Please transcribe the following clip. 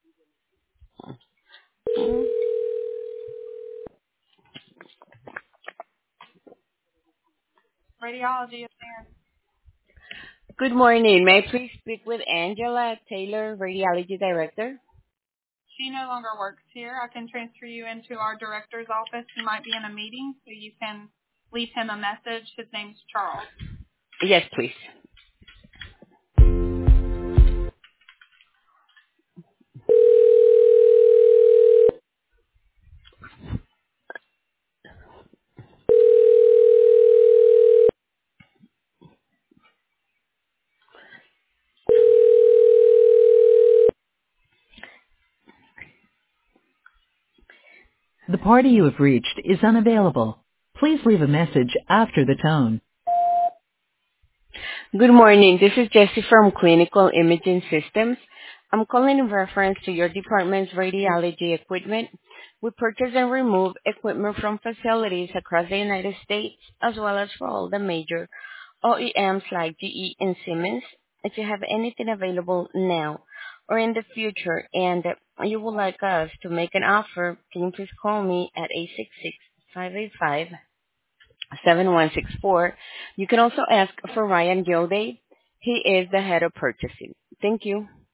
Mm. Radiology is there. Good morning. May I please speak with Angela Taylor, Radiology Director? She no longer works here. I can transfer you into our director's office. He might be in a meeting, so you can leave him a message. His name's Charles. Yes, please. The party you have reached is unavailable. Please leave a message after the tone. Good morning. This is Jessie from Clinical Imaging Systems. I'm calling in reference to your department's radiology equipment. We purchase and remove equipment from facilities across the United States, as well as for all the major OEMs like GE and Siemens. If you have anything available now or in the future and you would like us to make an offer, can you please call me at 866-585-7164. You can also ask for Ryan Gilday. He is the head of purchasing. Thank you.